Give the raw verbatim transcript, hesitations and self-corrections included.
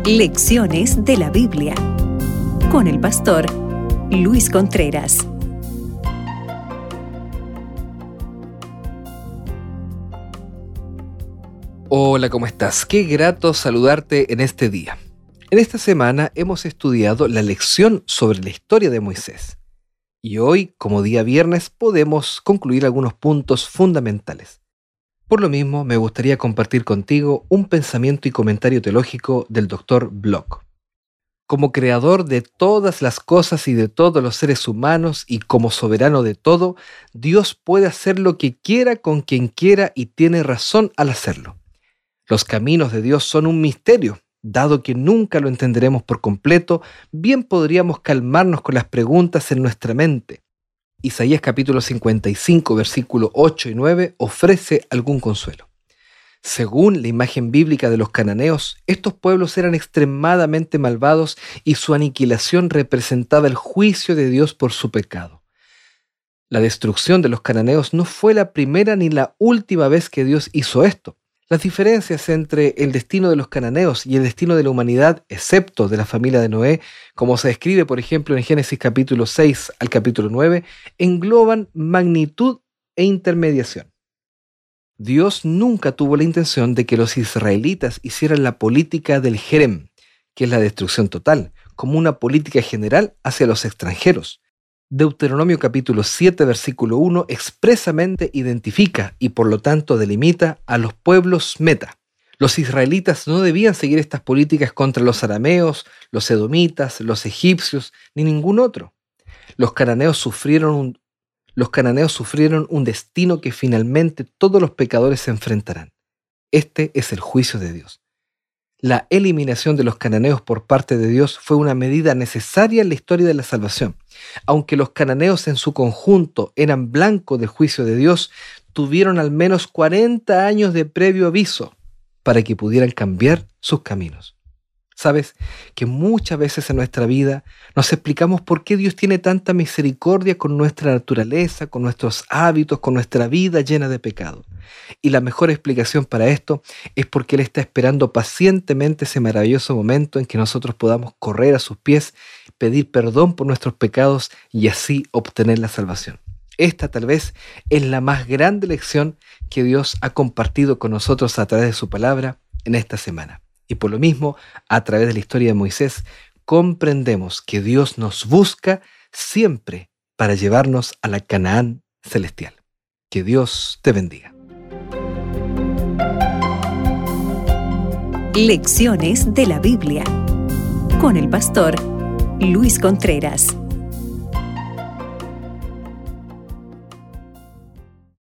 Lecciones de la Biblia con el pastor Luis Contreras. Hola, ¿cómo estás? Qué grato saludarte en este día. En esta semana hemos estudiado la lección sobre la historia de Moisés. Y hoy, como día viernes, podemos concluir algunos puntos fundamentales. Por lo mismo, me gustaría compartir contigo un pensamiento y comentario teológico del doctor Bloch. Como creador de todas las cosas y de todos los seres humanos y como soberano de todo, Dios puede hacer lo que quiera con quien quiera y tiene razón al hacerlo. Los caminos de Dios son un misterio. Dado que nunca lo entenderemos por completo, bien podríamos calmarnos con las preguntas en nuestra mente. Isaías capítulo cincuenta y cinco, versículos ocho y nueve ofrece algún consuelo. Según la imagen bíblica de los cananeos, estos pueblos eran extremadamente malvados y su aniquilación representaba el juicio de Dios por su pecado. La destrucción de los cananeos no fue la primera ni la última vez que Dios hizo esto. Las diferencias entre el destino de los cananeos y el destino de la humanidad, excepto de la familia de Noé, como se describe, por ejemplo, en Génesis capítulo seis al capítulo nueve, engloban magnitud e intermediación. Dios nunca tuvo la intención de que los israelitas hicieran la política del Jerem, que es la destrucción total, como una política general hacia los extranjeros. Deuteronomio capítulo siete, versículo uno, expresamente identifica y por lo tanto delimita a los pueblos meta. Los israelitas no debían seguir estas políticas contra los arameos, los edomitas, los egipcios, ni ningún otro. Los cananeos sufrieron un, los cananeos sufrieron un destino que finalmente todos los pecadores se enfrentarán. Este es el juicio de Dios. La eliminación de los cananeos por parte de Dios fue una medida necesaria en la historia de la salvación. Aunque los cananeos en su conjunto eran blanco del juicio de Dios, tuvieron al menos cuarenta años de previo aviso para que pudieran cambiar sus caminos. Sabes que muchas veces en nuestra vida nos explicamos por qué Dios tiene tanta misericordia con nuestra naturaleza, con nuestros hábitos, con nuestra vida llena de pecado. Y la mejor explicación para esto es porque Él está esperando pacientemente ese maravilloso momento en que nosotros podamos correr a sus pies, pedir perdón por nuestros pecados y así obtener la salvación. Esta tal vez es la más grande lección que Dios ha compartido con nosotros a través de su palabra en esta semana. Y por lo mismo, a través de la historia de Moisés, comprendemos que Dios nos busca siempre para llevarnos a la Canaán celestial. Que Dios te bendiga. Lecciones de la Biblia con el pastor Luis Contreras.